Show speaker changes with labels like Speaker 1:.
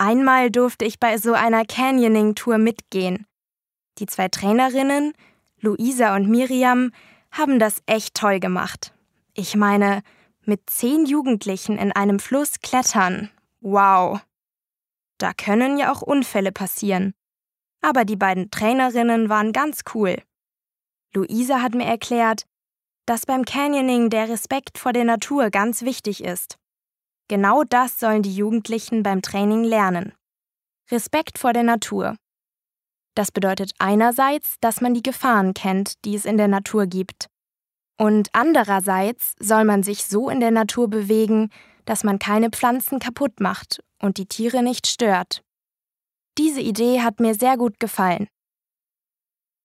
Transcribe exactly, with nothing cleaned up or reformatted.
Speaker 1: Einmal durfte ich bei so einer Canyoning-Tour mitgehen. Die zwei Trainerinnen, Luisa und Miriam, haben das echt toll gemacht. Ich meine, mit zehn Jugendlichen in einem Fluss klettern. Wow! Da können ja auch Unfälle passieren. Aber die beiden Trainerinnen waren ganz cool. Luisa hat mir erklärt, dass beim Canyoning der Respekt vor der Natur ganz wichtig ist. Genau das sollen die Jugendlichen beim Training lernen. Respekt vor der Natur. Das bedeutet einerseits, dass man die Gefahren kennt, die es in der Natur gibt. Und andererseits soll man sich so in der Natur bewegen, dass man keine Pflanzen kaputt macht und die Tiere nicht stört. Diese Idee hat mir sehr gut gefallen.